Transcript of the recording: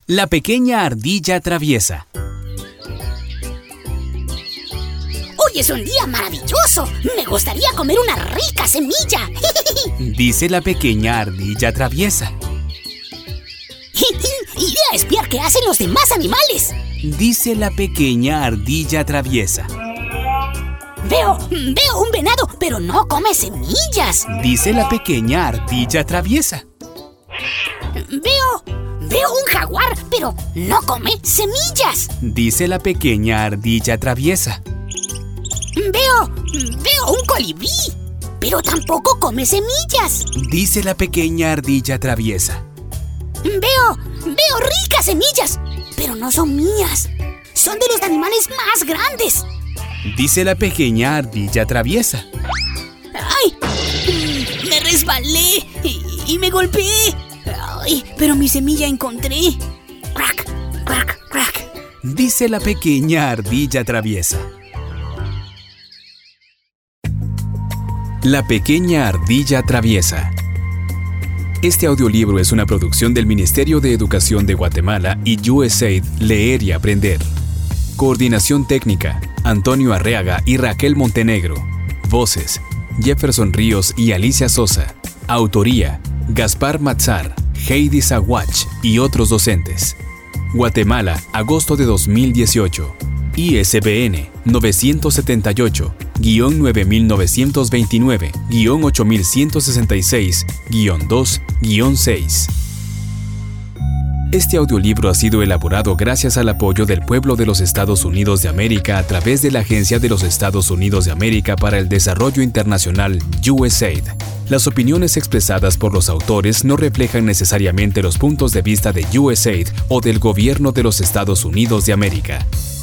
La pequeña ardilla traviesa. Hoy es un día maravilloso. Me gustaría comer una rica semilla. Dice la pequeña ardilla traviesa. Iré a espiar qué hacen los demás animales. Dice la pequeña ardilla traviesa. Veo un venado, pero no come semillas. Dice la pequeña ardilla traviesa. Veo un jaguar, pero no come semillas. Dice la pequeña ardilla traviesa. Veo un colibrí, pero tampoco come semillas. Dice la pequeña ardilla traviesa. Veo ricas semillas, pero no son mías. Son de los animales más grandes. Dice la pequeña ardilla traviesa. ¡Ay! Me resbalé y me golpeé. ¡Ay! Pero mi semilla encontré. ¡Crack! ¡Crack! ¡Crack! Dice la pequeña ardilla traviesa. La pequeña ardilla traviesa. Este audiolibro es una producción del Ministerio de Educación de Guatemala y USAID Leer y Aprender. Coordinación técnica, Antonio Arreaga y Raquel Montenegro. Voces, Jefferson Ríos y Alicia Sosa. Autoría, Gaspar Matzar, Heidi Zawach y otros docentes. Guatemala, agosto de 2018. ISBN 979-89-8166-2-6. Este audiolibro ha sido elaborado gracias al apoyo del pueblo de los Estados Unidos de América a través de la Agencia de los Estados Unidos de América para el Desarrollo Internacional, USAID. Las opiniones expresadas por los autores no reflejan necesariamente los puntos de vista de USAID o del Gobierno de los Estados Unidos de América.